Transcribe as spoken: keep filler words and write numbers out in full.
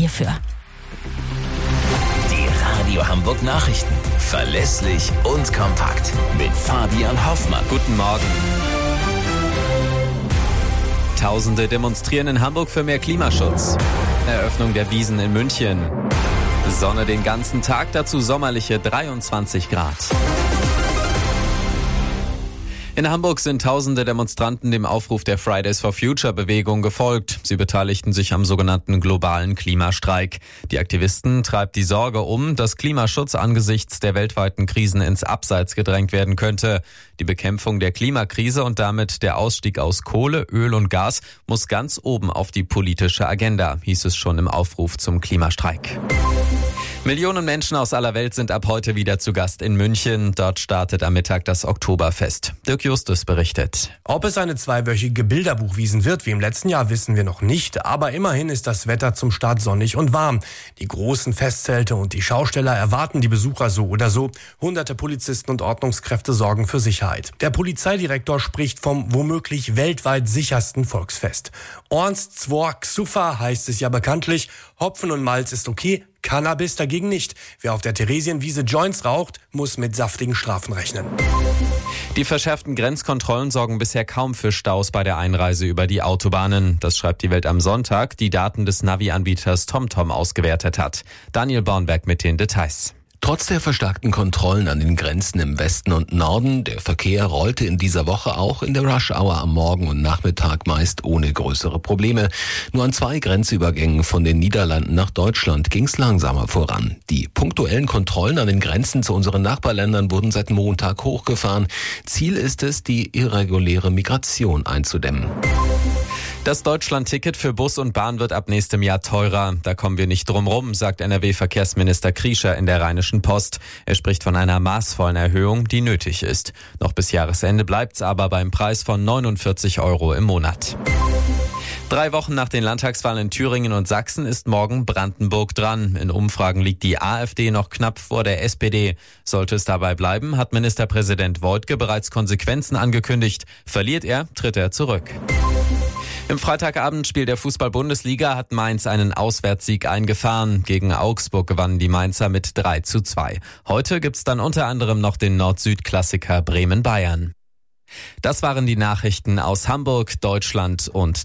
hierfür. Die Radio Hamburg Nachrichten. Verlässlich und kompakt. Mit Fabian Hoffmann. Guten Morgen. Tausende demonstrieren in Hamburg für mehr Klimaschutz. Eröffnung der Wiesn in München. Sonne den ganzen Tag, dazu sommerliche dreiundzwanzig Grad. In Hamburg sind tausende Demonstranten dem Aufruf der Fridays for Future Bewegung gefolgt. Sie beteiligten sich am sogenannten globalen Klimastreik. Die Aktivisten treibt die Sorge um, dass Klimaschutz angesichts der weltweiten Krisen ins Abseits gedrängt werden könnte. Die Bekämpfung der Klimakrise und damit der Ausstieg aus Kohle, Öl und Gas muss ganz oben auf die politische Agenda, hieß es schon im Aufruf zum Klimastreik. Millionen Menschen aus aller Welt sind ab heute wieder zu Gast in München. Dort startet am Mittag das Oktoberfest. Dirk Justus berichtet. Ob es eine zweiwöchige Bilderbuchwiesn wird wie im letzten Jahr, wissen wir noch nicht. Aber immerhin ist das Wetter zum Start sonnig und warm. Die großen Festzelte und die Schausteller erwarten die Besucher so oder so. Hunderte Polizisten und Ordnungskräfte sorgen für Sicherheit. Der Polizeidirektor spricht vom womöglich weltweit sichersten Volksfest. Orns zwar Xufa heißt es ja bekanntlich. Hopfen und Malz ist okay, Cannabis dagegen nicht. Wer auf der Theresienwiese Joints raucht, muss mit saftigen Strafen rechnen. Die verschärften Grenzkontrollen sorgen bisher kaum für Staus bei der Einreise über die Autobahnen. Das schreibt die Welt am Sonntag, die Daten des Navi-Anbieters TomTom ausgewertet hat. Daniel Bornberg mit den Details. Trotz der verstärkten Kontrollen an den Grenzen im Westen und Norden, der Verkehr rollte in dieser Woche auch in der Rush-Hour am Morgen und Nachmittag meist ohne größere Probleme. Nur an zwei Grenzübergängen von den Niederlanden nach Deutschland ging es langsamer voran. Die punktuellen Kontrollen an den Grenzen zu unseren Nachbarländern wurden seit Montag hochgefahren. Ziel ist es, die irreguläre Migration einzudämmen. Das Deutschland-Ticket für Bus und Bahn wird ab nächstem Jahr teurer. Da kommen wir nicht drum rum, sagt N R W-Verkehrsminister Kriescher in der Rheinischen Post. Er spricht von einer maßvollen Erhöhung, die nötig ist. Noch bis Jahresende bleibt's aber beim Preis von neunundvierzig Euro im Monat. Drei Wochen nach den Landtagswahlen in Thüringen und Sachsen ist morgen Brandenburg dran. In Umfragen liegt die AfD noch knapp vor der S P D. Sollte es dabei bleiben, hat Ministerpräsident Woidke bereits Konsequenzen angekündigt. Verliert er, tritt er zurück. Im Freitagabendspiel der Fußball-Bundesliga hat Mainz einen Auswärtssieg eingefahren. Gegen Augsburg gewannen die Mainzer mit drei zu zwei. Heute gibt's dann unter anderem noch den Nord-Süd-Klassiker Bremen-Bayern. Das waren die Nachrichten aus Hamburg, Deutschland und